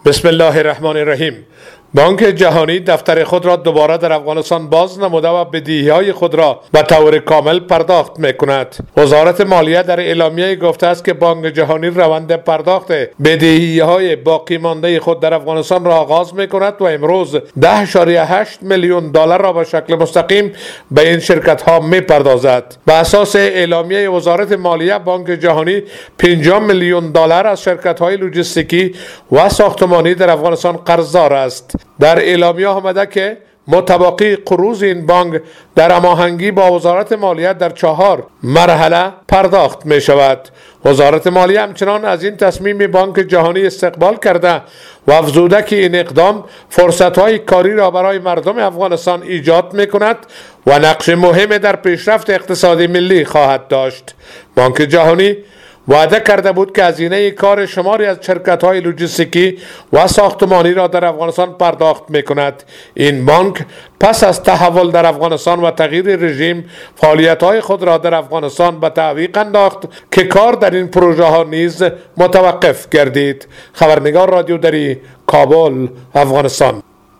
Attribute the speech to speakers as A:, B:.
A: بسم الله الرحمن الرحیم. بانک جهانی دفتر خود را دوباره در افغانستان باز نموده و بدهی‌های خود را به طور کامل پرداخت می‌کند. وزارت مالیه در اعلامیه گفته است که بانک جهانی روند پرداخت بدهی‌های باقی مانده خود در افغانستان را آغاز می‌کند و امروز 10.8 میلیون دلار را به شکل مستقیم به این شرکت‌ها می‌پردازد. بر اساس اعلامیه وزارت مالیه، بانک جهانی 50 میلیون دلار از شرکت‌های لوجستیکی و ساختمانی در افغانستان قرضدار است. در اعلامیه آمده که متبقی قروض این بانک در هماهنگی با وزارت مالیه در 4 مرحله پرداخت می شود. وزارت مالیه همچنان از این تصمیم بانک جهانی استقبال کرده و افزوده که این اقدام فرصت‌های کاری را برای مردم افغانستان ایجاد می کند و نقش مهم در پیشرفت اقتصادی ملی خواهد داشت. بانک جهانی وعده کرده بود که هزینه کار شماری از شرکت‌های لوجستیکی و ساختمانی را در افغانستان پرداخت می‌کند. این بانک پس از تحول در افغانستان و تغییر رژیم فعالیت‌های خود را در افغانستان به تعویق انداخت که کار در این پروژه‌ها نیز متوقف گردید. خبرنگار رادیو دری، کابل، افغانستان.